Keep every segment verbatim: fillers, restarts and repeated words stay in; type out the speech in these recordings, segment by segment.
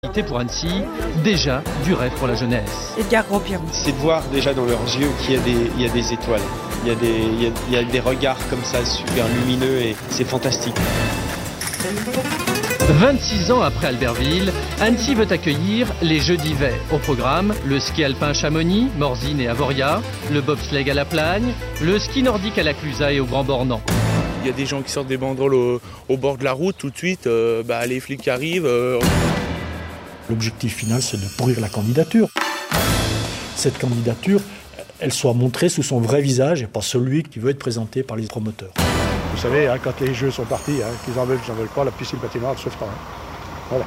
Pour Annecy, déjà du rêve pour la jeunesse. Edgar Gros-Pierron. C'est de voir déjà dans leurs yeux qu'il y a des, il y a des étoiles, il y a des, il y a, il y a des regards comme ça super lumineux et c'est fantastique. vingt-six ans après Albertville, Annecy veut accueillir les Jeux d'hiver. Au programme, le ski alpin à Chamonix, Morzine et Avoria, le bobsleigh à La Plagne, le ski nordique à la Clusaz et au Grand Bornand. Il y a des gens qui sortent des banderoles au, au bord de la route tout de suite, euh, bah, les flics arrivent. Euh... L'objectif final, c'est de pourrir la candidature. Cette candidature, elle soit montrée sous son vrai visage et pas celui qui veut être présenté par les promoteurs. Vous savez, hein, quand les jeux sont partis, hein, qu'ils en veulent, qu'ils en veulent pas, la piscine patinoire ne se fera. Hein. Voilà.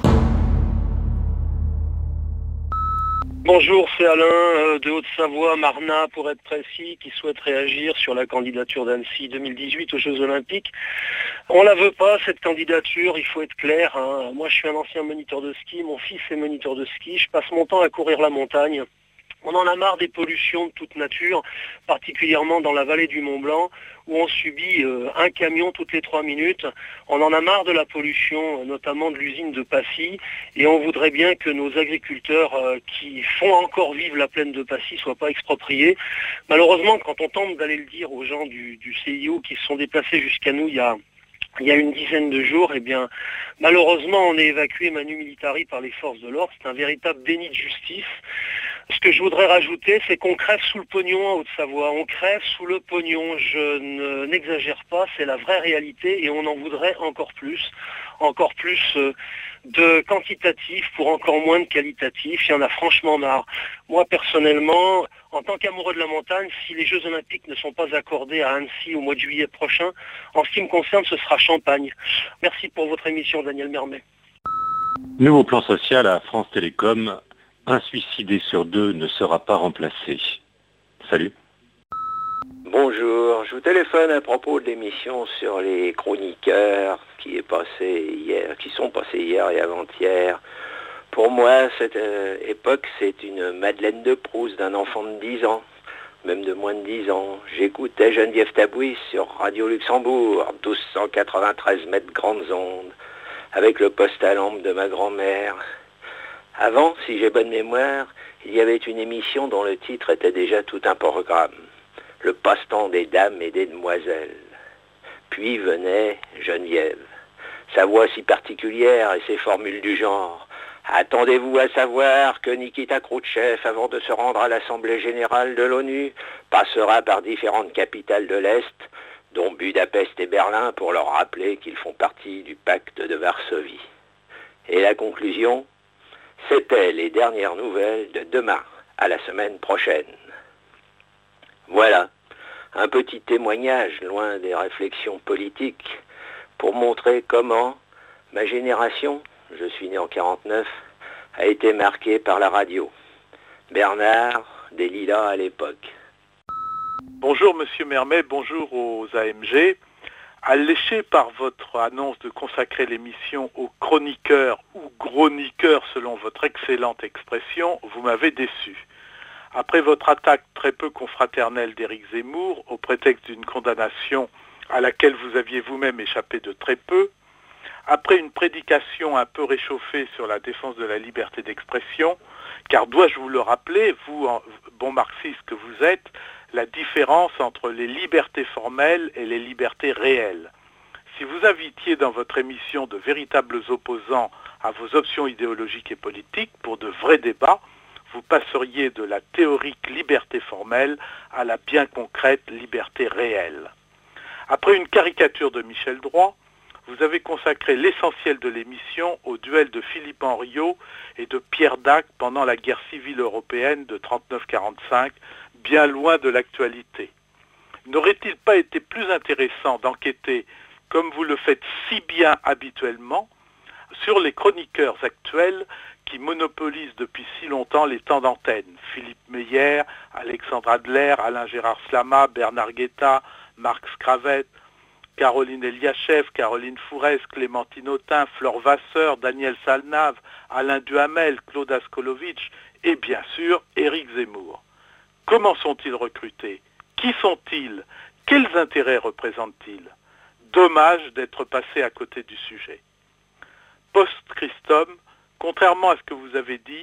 Bonjour, c'est Alain euh, de Haute-Savoie, Marna pour être précis, qui souhaite réagir sur la candidature d'Annecy deux mille dix-huit aux Jeux Olympiques. On la veut pas, cette candidature, il faut être clair. Hein. Moi, je suis un ancien moniteur de ski, mon fils est moniteur de ski, je passe mon temps à courir la montagne. On en a marre des pollutions de toute nature, particulièrement dans la vallée du Mont-Blanc, où on subit euh, un camion toutes les trois minutes. On en a marre de la pollution, notamment de l'usine de Passy, et on voudrait bien que nos agriculteurs euh, qui font encore vivre la plaine de Passy ne soient pas expropriés. Malheureusement, quand on tente d'aller le dire aux gens du, du C I O qui se sont déplacés jusqu'à nous il y a... Il y a une dizaine de jours, eh bien, malheureusement, on est évacué manu militari par les forces de l'ordre. C'est un véritable déni de justice. Ce que je voudrais rajouter, c'est qu'on crève sous le pognon en Haute-Savoie. On crève sous le pognon. Je ne, n'exagère pas, c'est la vraie réalité et on en voudrait encore plus. Encore plus euh, de quantitatif pour encore moins de qualitatif. Il y en a franchement marre. Moi, personnellement, en tant qu'amoureux de la montagne, si les Jeux Olympiques ne sont pas accordés à Annecy au mois de juillet prochain, en ce qui me concerne, ce sera Champagne. Merci pour votre émission, Daniel Mermet. Nouveau plan social à France Télécom. Un suicidé sur deux ne sera pas remplacé. Salut. Bonjour, je vous téléphone à propos de l'émission sur les chroniqueurs qui est passée hier, qui sont passés hier et avant-hier. Pour moi, cette euh, époque, c'est une Madeleine de Proust d'un enfant de dix ans, même de moins de dix ans. J'écoutais Geneviève Tabouis sur Radio Luxembourg, douze cent quatre-vingt-treize mètres grandes ondes, avec le poste à lampe de ma grand-mère. Avant, si j'ai bonne mémoire, il y avait une émission dont le titre était déjà tout un programme. Le passe-temps des dames et des demoiselles. Puis venait Geneviève. Sa voix si particulière et ses formules du genre. Attendez-vous à savoir que Nikita Khrouchtchev, avant de se rendre à l'Assemblée Générale de l'ONU, passera par différentes capitales de l'Est, dont Budapest et Berlin, pour leur rappeler qu'ils font partie du pacte de Varsovie. Et la conclusion, c'était les dernières nouvelles de demain à la semaine prochaine. Voilà, un petit témoignage loin des réflexions politiques pour montrer comment ma génération, je suis né en quarante-neuf, a été marquée par la radio. Bernard, des Lilas à l'époque. Bonjour Monsieur Mermet, bonjour aux A M G. Alléché par votre annonce de consacrer l'émission aux chroniqueurs ou chroniqueurs selon votre excellente expression, vous m'avez déçu. Après votre attaque très peu confraternelle d'Éric Zemmour, au prétexte d'une condamnation à laquelle vous aviez vous-même échappé de très peu, après une prédication un peu réchauffée sur la défense de la liberté d'expression, car dois-je vous le rappeler, vous, bon marxiste que vous êtes, la différence entre les libertés formelles et les libertés réelles. Si vous invitiez dans votre émission de véritables opposants à vos options idéologiques et politiques pour de vrais débats, vous passeriez de la théorique liberté formelle à la bien concrète liberté réelle. Après une caricature de Michel Droit, vous avez consacré l'essentiel de l'émission au duel de Philippe Henriot et de Pierre Dac pendant la guerre civile européenne de trente-neuf quarante-cinq, bien loin de l'actualité. N'aurait-il pas été plus intéressant d'enquêter, comme vous le faites si bien habituellement, sur les chroniqueurs actuels qui monopolisent depuis si longtemps les temps d'antenne? Philippe Meyer, Alexandre Adler, Alain Gérard Slama, Bernard Guetta, Marc Scravette, Caroline Eliachev, Caroline Fourès, Clémentine Autain, Flore Vasseur, Daniel Salnave, Alain Duhamel, Claude Askolovitch et bien sûr Éric Zemmour. Comment sont-ils recrutés? Qui sont-ils? Quels intérêts représentent-ils? Dommage d'être passé à côté du sujet. Post-Christum, contrairement à ce que vous avez dit,